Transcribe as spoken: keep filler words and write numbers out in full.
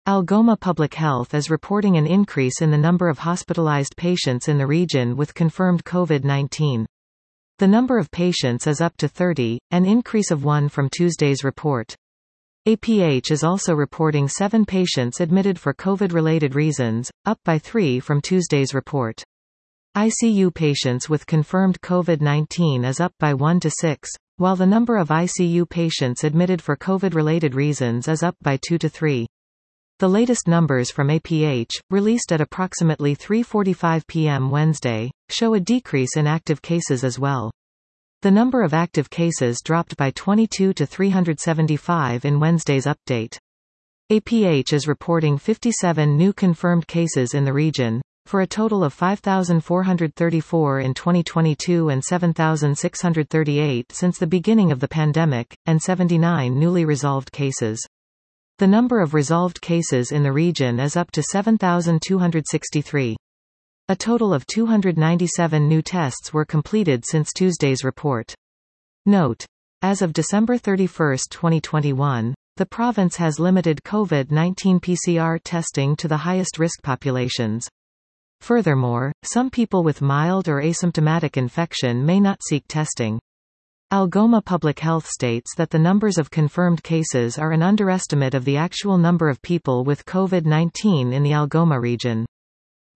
Algoma Public Health is reporting an increase in the number of hospitalized patients in the region with confirmed COVID nineteen. The number of patients is up to thirty, an increase of one from Tuesday's report. A P H is also reporting seven patients admitted for COVID-related reasons, up by three from Tuesday's report. I C U patients with confirmed COVID nineteen is up by one to six, while the number of I C U patients admitted for COVID-related reasons is up by two to three. The latest numbers from A P H, released at approximately three forty-five p m Wednesday, show a decrease in active cases as well. The number of active cases dropped by twenty-two to three hundred seventy-five in Wednesday's update. A P H is reporting fifty-seven new confirmed cases in the region, for a total of five thousand four hundred thirty-four in twenty twenty-two and seven thousand six hundred thirty-eight since the beginning of the pandemic, and seventy-nine newly resolved cases. The number of resolved cases in the region is up to seven thousand two hundred sixty-three. A total of two hundred ninety-seven new tests were completed since Tuesday's report. Note: as of December thirty-first, twenty twenty-one, the province has limited COVID nineteen P C R testing to the highest risk populations. Furthermore, some people with mild or asymptomatic infection may not seek testing. Algoma Public Health states that the numbers of confirmed cases are an underestimate of the actual number of people with COVID nineteen in the Algoma region.